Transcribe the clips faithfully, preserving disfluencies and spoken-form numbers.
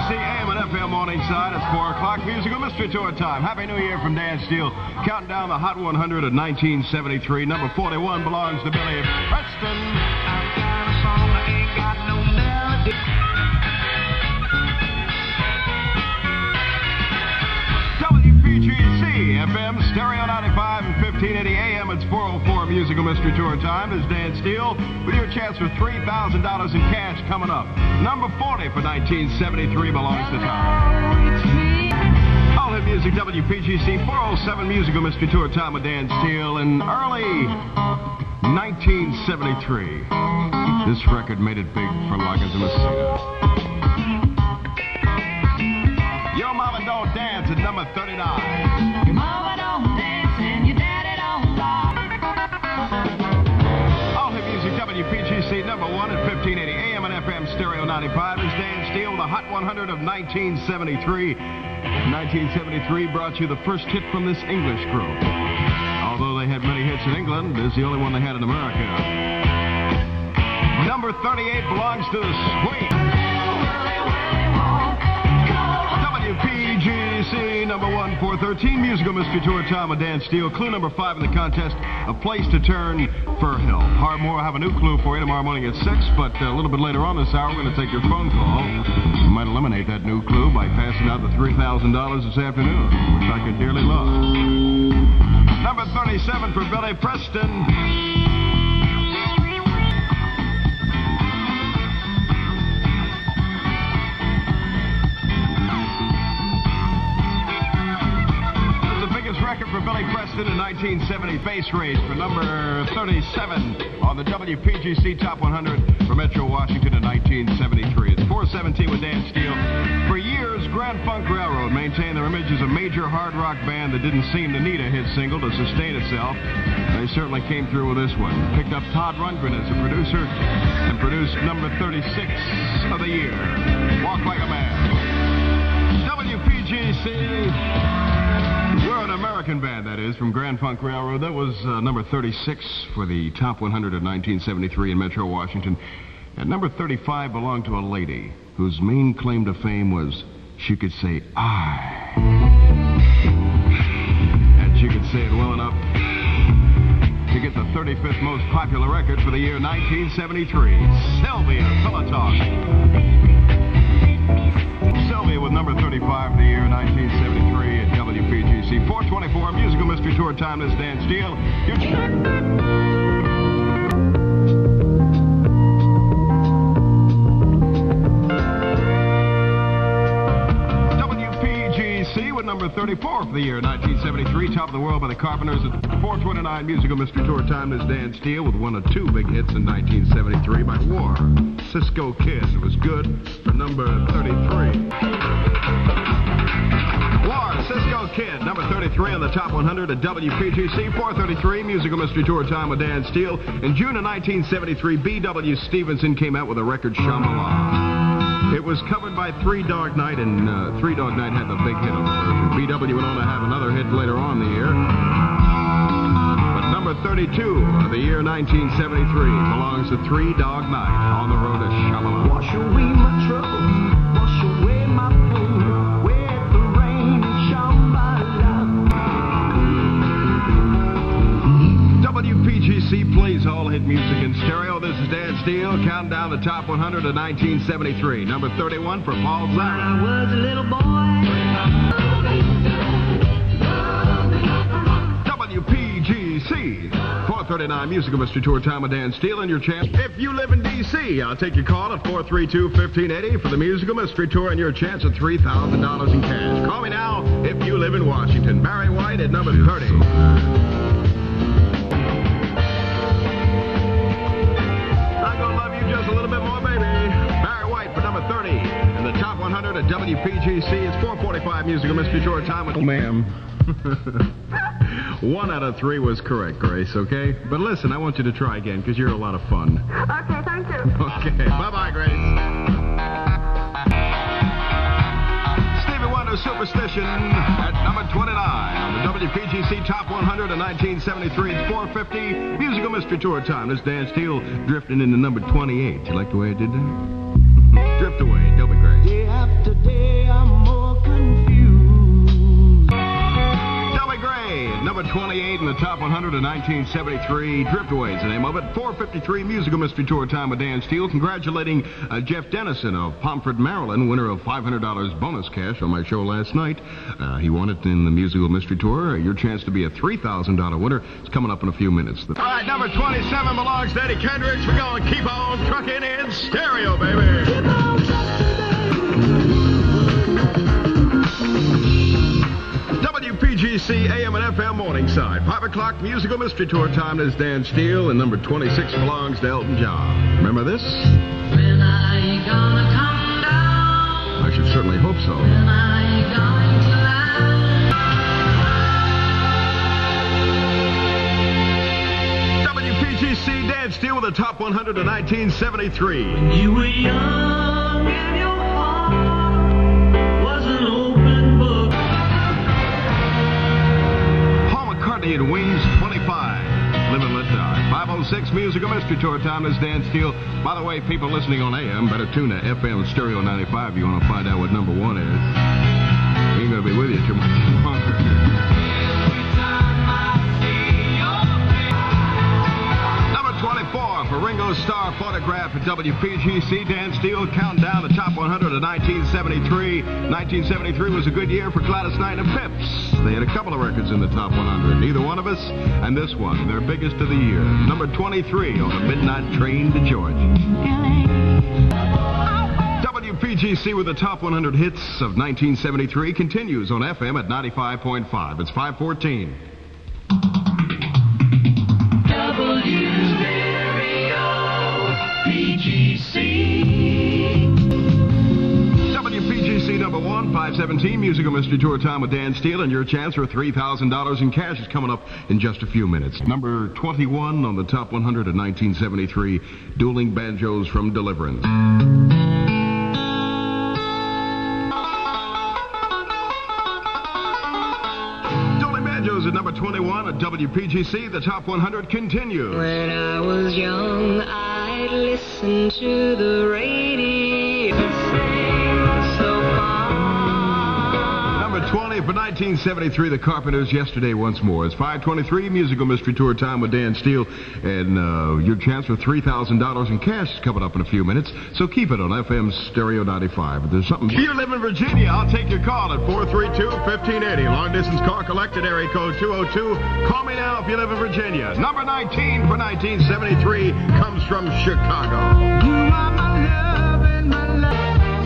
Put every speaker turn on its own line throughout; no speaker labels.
C, A M and F M Morningside. It's four o'clock. Musical Mystery Tour time. Happy New Year from Dan Steele. Counting down the Hot one hundred of nineteen seventy-three. Number forty-one belongs to Billy Preston. I've got a song that ain't got no melody. W P G C, F M, Stereo ninety-five and fifteen eighty A M. It's four oh four Musical Mystery Tour time. This is Dan Steele with your chance for three thousand dollars in cash coming up. Number forty for nineteen seventy-three belongs to Tom. All hit music, W P G C, four oh seven Musical Mystery Tour time with Dan Steele. In early nineteen seventy-three, this record made it big for Loggins and Messina. Your Mama Don't Dance at number thirty-nine.
Your mama don't dance and your daddy don't lie.
All hit music, W P G C, number one at fifteen eighty A M and F M Stereo ninety-five. Is Dan Steele, the Hot one hundred of nineteen seventy-three. nineteen seventy-three brought you the first hit from this English group. Although they had many hits in England, this is the only one they had in America. Number thirty-eight belongs to the Swing. W P G C, number one for thirteen Musical Mystery Tour time with Dan Steele. Clue number five in the contest, A Place to Turn, Fir Hill. Hardmore will have a new clue for you tomorrow morning at six, but a little bit later on this hour, we're going to take your phone call. We might eliminate that new clue by passing out the three thousand dollars this afternoon, which I could dearly love. Number thirty-seven for Billy Preston. Record for Billy Preston in nineteen seventy, Face Race for number thirty-seven on the W P G C Top one hundred for Metro Washington in nineteen seventy-three. It's four seventeen with Dan Steele. For years, Grand Funk Railroad maintained their image as a major hard rock band that didn't seem to need a hit single to sustain itself. They certainly came through with this one. Picked up Todd Rundgren as a producer and produced number thirty-six of the year, Walk Like a Man. W P G C. We're an American band, that is, from Grand Funk Railroad. That was uh, number thirty-six for the Top one hundred of nineteen seventy-three in Metro Washington. And number thirty-five belonged to a lady whose main claim to fame was she could say I. And she could say it well enough to get the thirty-fifth most popular record for the year nineteen seventy-three. Sylvia Pilotok. Sylvia with number thirty-five for the year nineteen seventy-three at W P G C. four twenty-four Musical Mystery Tour time. This is Dan Steele. W P G C with number thirty-four for the year nineteen seventy-three. Top of the World by the Carpenters at four twenty-nine Musical Mystery Tour time. This is Dan Steele with one of two big hits in nineteen seventy-three by War. Cisco Kid. It was good for number thirty-three. War, Cisco Kid, number thirty-three on the Top one hundred at W P G C. four thirty-three Musical Mystery Tour time with Dan Steele. In June of nineteen seventy-three, B W Stevenson came out with a record, Shama-La. It was covered by Three Dog Night, and uh, Three Dog Night had the big hit on the version. B W went on to have another hit later on in the year. But number thirty-two of the year nineteen seventy-three belongs to Three Dog Night on the road to Shama-La.
Wash away my trouble, wash away my pain, with the rain and Shama-La.
W P G C plays all hit music in stereo. This is Dan Steele, counting down the Top one hundred of nineteen seventy-three. Number thirty-one for Paul Simon.
When I was a little boy.
W P G C, four thirty-nine Musical Mystery Tour time with Dan Steele, and your chance. If you live in D C, I'll take your call at four three two, one five eight zero for the Musical Mystery Tour and your chance at three thousand dollars in cash. Call me now if you live in Washington. Barry White at number thirty. I'm gonna love you just a little bit more, baby. Barry White for number thirty in the Top one hundred at W P G C. It's four forty-five Musical Mystery Tour time with... Oh, ma'am. One out of three was correct, Grace, okay? But listen, I want you to try again, because you're a lot of fun.
Okay, thank you.
Okay, bye-bye, Grace. Stevie Wonder, Superstition at number twenty-nine on the W P G C Top one hundred of nineteen seventy-three. It's four fifty Musical Mystery Tour time. This is Dan Steele drifting into number twenty-eight. You like the way I did that? Drift away. Don't be Grace.
Day after day I'm more confused.
Delby Gray, number twenty-eight in the top one hundred of nineteen seventy-three. Driftaway is the name of it. four fifty-three Musical Mystery Tour time with Dan Steele. Congratulating uh, Jeff Dennison of Pomfret, Maryland, winner of five hundred dollars bonus cash on my show last night. Uh, he won it in the Musical Mystery Tour. Uh, your chance to be a three thousand dollars winner is coming up in a few minutes. All right, number twenty-seven belongs to Eddie Kendricks. We're going to keep on trucking in stereo, baby.
Keep on trucking,
W P G C A M and F M Morningside. five o'clock Musical Mystery Tour time is Dan Steele, and number twenty-six belongs to Elton John. Remember this?
When are you gonna come down?
I should certainly hope so.
When are you going to land?
W P G C Dan Steele with the top one hundred of nineteen seventy-three.
You were young and your heart was an open book.
Paul McCartney and Wings, twenty-five. Live and Let Die. five oh six Musical Mystery Tour time is Dan Steele. By the way, people listening on A M, better tune to F M Stereo ninety-five if you want to find out what number one is. We ain't going to be with you too much longer. Number twenty-four for Ringo Starr, Photograph at W P G C. Dan Steele counting down the top one hundred of nineteen seventy-three. nineteen seventy-three was a good year for Gladys Knight and Pips. They had a couple of records in the top one hundred. Neither one of us, and this one, their biggest of the year. Number twenty-three on the Midnight Train to Georgia. W P G C with the top one hundred hits of nineteen seventy-three continues on F M at ninety-five point five. It's five fourteen.
W P G C.
W P G C number one, five seventeen, Musical Mystery Tour time with Dan Steele, and your chance for three thousand dollars in cash is coming up in just a few minutes. Number twenty-one on the top one hundred of nineteen seventy-three, Dueling Banjos from Deliverance. Dueling Banjos at number twenty-one at W P G C. The top one hundred continues.
When I was young, I'd listen to the radio so far.
Number twenty for nineteen seventy-three, The Carpenters, Yesterday Once More. It's five twenty-three, Musical Mystery Tour time with Dan Steele, and uh, your chance for three thousand dollars in cash is coming up in a few minutes, so keep it on F M Stereo ninety-five. If there's something... You live in Virginia, I'll take your call at four three two, one five eight zero. Long-distance car collected, area code two oh two. Call me now if you live in Virginia. Number nineteen for nineteen seventy-three comes from Chicago.
you are my love and my love.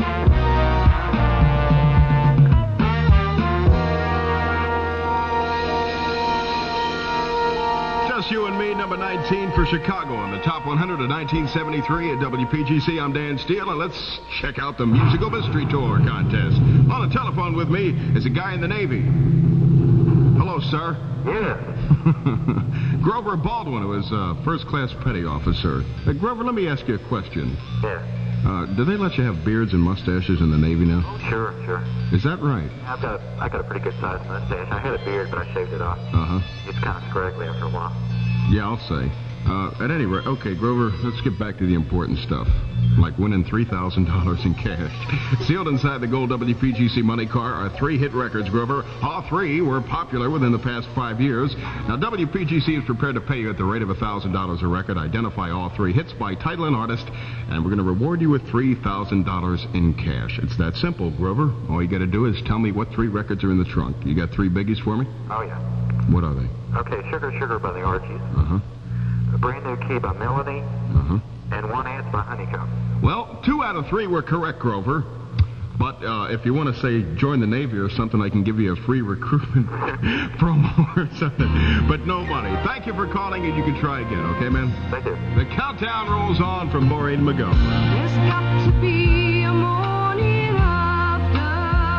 Just You and Me, number nineteen for Chicago on the top one hundred of nineteen seventy-three at W P G C. I'm Dan Steele, and let's check out the Musical Mystery Tour contest. On the telephone with me is a guy in the Navy. Hello, sir.
Yeah.
Grover Baldwin, who is a first-class petty officer. Uh, Grover, let me ask you a question.
Yeah.
Uh, do they let you have beards and mustaches in the Navy now?
Sure, sure.
Is that right?
I've got a, I got a pretty good sized mustache. I had a beard, but I shaved it off.
Uh-huh.
It's kind of scraggly after a while.
Yeah, I'll say. Uh, at any rate, okay, Grover, let's get back to the important stuff, like winning three thousand dollars in cash. Sealed inside the gold W P G C money car are three hit records, Grover. All three were popular within the past five years. Now, W P G C is prepared to pay you at the rate of one thousand dollars a record. Identify all three hits by title and artist, and we're going to reward you with three thousand dollars in cash. It's that simple, Grover. All you got to do is tell me what three records are in the trunk. You got three biggies for me?
Oh, yeah.
What are they?
Okay, Sugar Sugar by the Archies.
Uh-huh.
A Brand New Key by Melody.
Uh-huh.
And One Ant by Honeycomb.
Well, two out of three were correct, Grover. But uh, if you want to say join the Navy or something, I can give you a free recruitment promo or something. But no money. Thank you for calling, and you can try again, okay, man?
Thank you.
The countdown rolls on from Maureen Magoe.
There's got to be a morning after.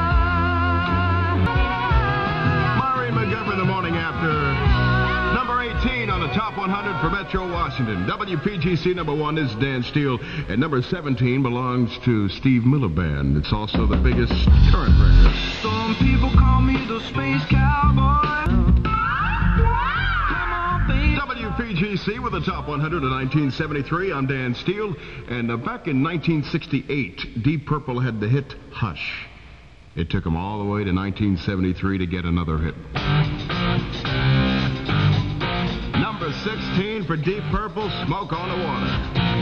Maureen Magoe, the morning after. Number eighteen on the top one hundred for Metro Washington. W P G C number one is Dan Steele, and number seventeen belongs to Steve Miller Band. It's also the biggest current record.
Some people call me the space cowboy.
W P G C with the top one hundred of nineteen seventy-three. I'm Dan Steele, and uh, back in nineteen sixty-eight, Deep Purple had the hit Hush. It took them all the way to nineteen seventy-three to get another hit. Number sixteen for Deep Purple, Smoke on the Water.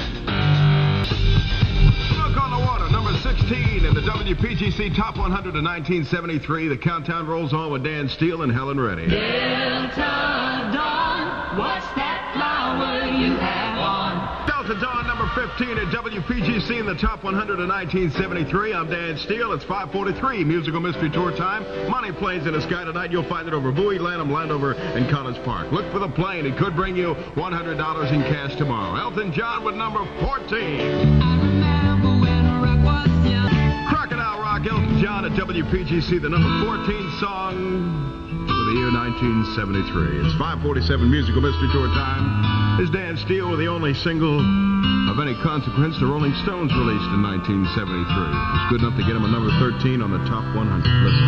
Smoke on the Water, number sixteen in the W P G C Top one hundred of nineteen seventy-three. The countdown rolls on with Dan Steele and Helen Reddy.
Delta Dawn, what's that flower you have on?
Delta Dawn, number fifteen at W P G C in the Top one hundred of nineteen seventy-three. I'm Dan Steele. It's five forty-three, Musical Mystery Tour time. Money Planes in the Sky tonight. You'll find it over Bowie, Lanham, Landover, and College Park. Look for the plane. It could bring you one hundred dollars in cash tomorrow. Elton John with number fourteen.
I remember when rock was young.
Crocodile Rock, Elton John at W P G C, the number fourteen song for the year nineteen seventy-three. It's five forty-seven, Musical Mystery Tour time. Is Dan Steele with the only single of any consequence the Rolling Stones released in nineteen seventy-three. It's good enough to get him a number thirteen on the Top one hundred. Listen.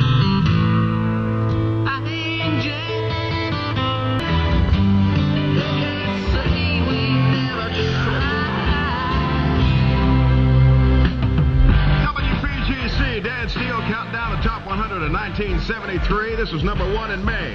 I ain't Jane. They can't say we never tried.
W P G C, Dan Steele counting down the Top one hundred of nineteen seventy-three. This was number one in May.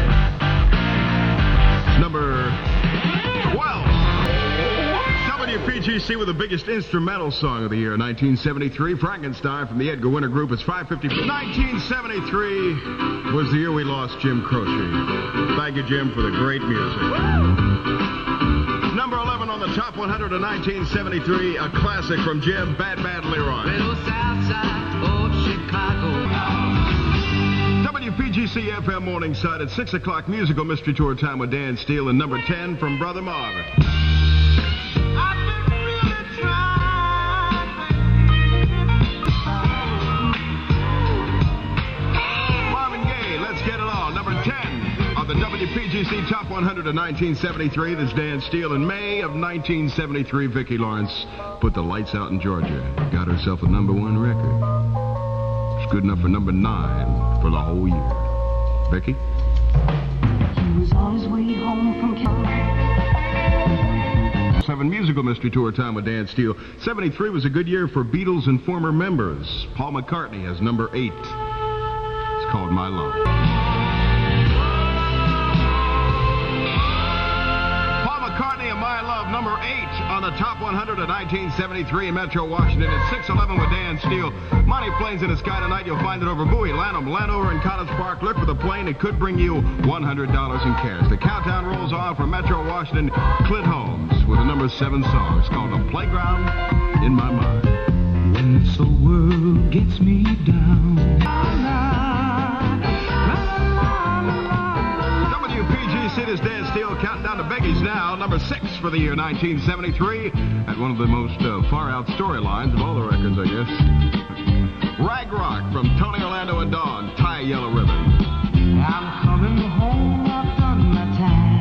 Number twelve. W P G C with the biggest instrumental song of the year, nineteen seventy-three, Frankenstein from the Edgar Winter Group. It's five fifty. nineteen seventy-three was the year we lost Jim Croce. Thank you, Jim, for the great music. Number eleven on the Top one hundred of nineteen seventy-three, a classic from Jim, Bad Bad Leroy.
Little south side of Chicago.
W P G C F M Morningside at six o'clock, Musical Mystery Tour time with Dan Steele, and number ten from Brother Marvin.
I've been really trying,
Marvin Gaye, Let's Get It On. Number ten on the W P G C Top one hundred of nineteen seventy-three. This is Dan Steele. In May of nineteen seventy-three, Vicki Lawrence put the lights out in Georgia. Got herself a number one record. It's good enough for number nine for the whole year. Vicki?
He was on his way home from California.
Seven Musical Mystery Tour time with Dan Steele. seventy-three was a good year for Beatles and former members. Paul McCartney has number eight. It's called My Love. Paul McCartney and My Love, number eight on the Top one hundred of nineteen seventy-three in Metro Washington. It's six eleven with Dan Steele. Money Planes in the Sky tonight. You'll find it over Bowie, Lanham, Landover, and College Park. Look for the plane. It could bring you one hundred dollars in cash. The countdown rolls on from Metro Washington. Clint Holmes with the number seven song. It's called The Playground in My Mind.
When this old world gets me down.
W P G C, this Dan Steele counting down to Becky's now. Number six for the year nineteen seventy-three. At one of the most uh, far-out storylines of all the records, I guess. Rag Rock from Tony Orlando and Dawn. Tie a Yellow Ribbon.
I'm coming home, I've done my time.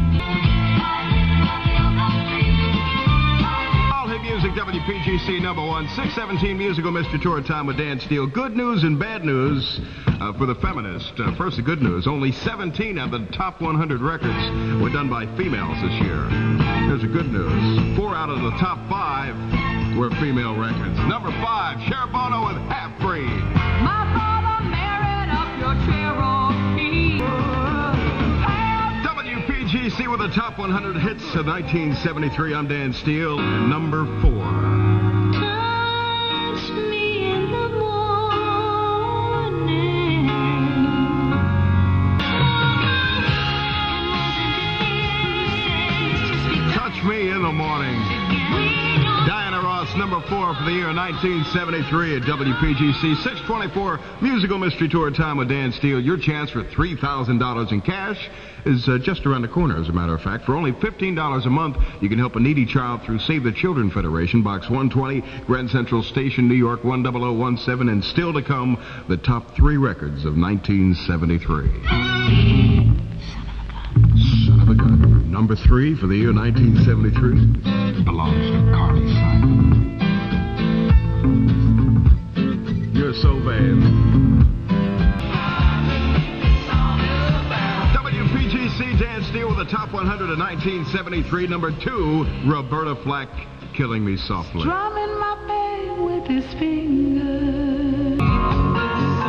All hit music, W P G C number one. six seventeen Musical Mystery Tour time with Dan Steele. Good news and bad news uh, for the feminist. Uh, first, the good news. Only seventeen of the top one hundred records were done by females this year. Here's the good news. Four out of the top five were female records. Number five, Cherbono with Half Breed.
My father married up your Cherokee.
W P G C with the top one hundred hits of nineteen seventy-three. I'm Dan Steele. Number four.
Touch me in the morning.
Touch Me in the Morning. Diana Ross, number four for the year nineteen seventy-three at W P G C. six twenty-four Musical Mystery Tour time with Dan Steele. Your chance for three thousand dollars in cash is uh, just around the corner, as a matter of fact. For only fifteen dollars a month, you can help a needy child through Save the Children Federation, Box one twenty, Grand Central Station, New York one zero zero one seven, and still to come, the top three records of nineteen seventy-three. Son of a gun. Number three for the year nineteen seventy-three belongs to Carly Simon. You're so bad. W P G C, Dan Steele with the top one hundred of nineteen seventy-three. Number two, Roberta Flack, Killing Me Softly.
Drumming my back with his fingers.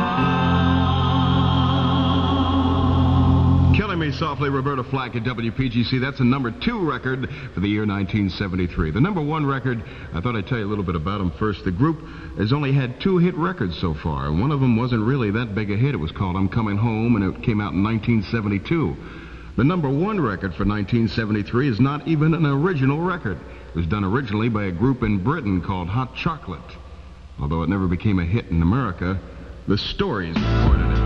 Softly, Roberta Flack at W P G C. That's a number two record for the year nineteen seventy-three. The number one record, I thought I'd tell you a little bit about them first. The group has only had two hit records so far, and one of them wasn't really that big a hit. It was called I'm Coming Home, and it came out in nineteen seventy-two. The number one record for nineteen seventy-three is not even an original record. It was done originally by a group in Britain called Hot Chocolate. Although it never became a hit in America, the Stories recorded it.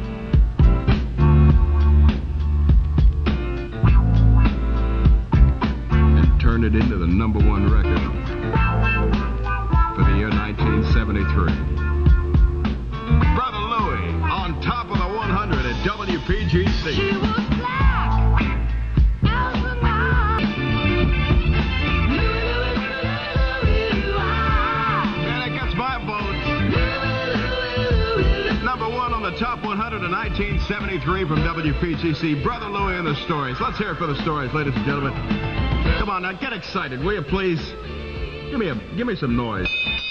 And turned it into the number one record for the year nineteen seventy-three. Brother Louie on top of the one hundred at W P G C.
She was black as the night.
And it gets my vote. Number one on the top one hundred in nineteen seventy-three from W P G C, Brother Louie and the Stories. Let's hear it for the Stories, ladies and gentlemen. Come on now, get excited, will you please? Give me a, give me some noise.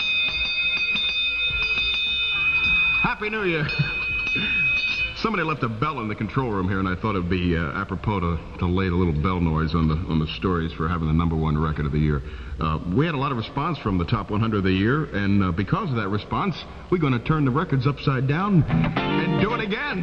Happy New Year. Somebody left a bell in the control room here, and I thought it would be uh, apropos to, to lay the little bell noise on the on the Stories for having the number one record of the year. Uh, we had a lot of response from the top one hundred of the year, and uh, because of that response, we're going to turn the records upside down and do it again.